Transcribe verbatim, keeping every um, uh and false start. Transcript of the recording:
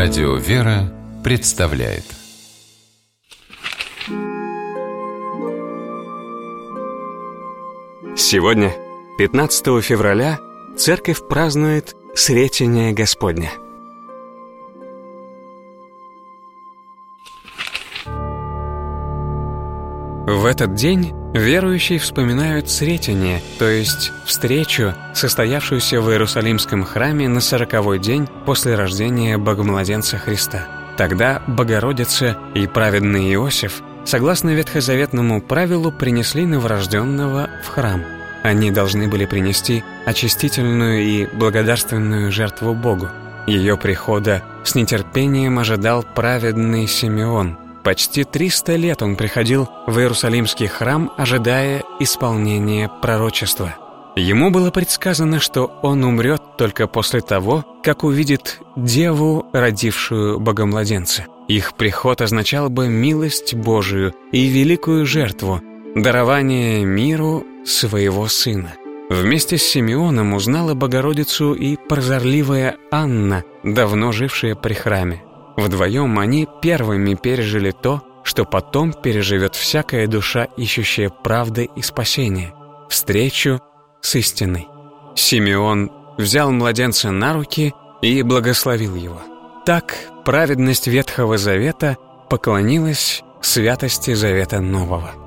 Радио «Вера» представляет. Сегодня, пятнадцатого февраля, Церковь празднует Сретение Господне. В этот день верующие вспоминают Сретение, то есть встречу, состоявшуюся в Иерусалимском храме на сороковой день после рождения Богомладенца Христа. Тогда Богородица и праведный Иосиф, согласно ветхозаветному правилу, принесли новорожденного в храм. Они должны были принести очистительную и благодарственную жертву Богу. Ее прихода с нетерпением ожидал праведный Симеон. Почти триста лет он приходил в Иерусалимский храм, ожидая исполнения пророчества. Ему было предсказано, что он умрет только после того, как увидит Деву, родившую Богомладенца. Их приход означал бы милость Божию и великую жертву, дарование миру своего Сына. Вместе с Симеоном узнала Богородицу и прозорливая Анна, давно жившая при храме. Вдвоем они первыми пережили то, что потом переживет всякая душа, ищущая правды и спасения — встречу с истиной. Симеон взял младенца на руки и благословил его. Так праведность Ветхого Завета поклонилась святости Завета Нового.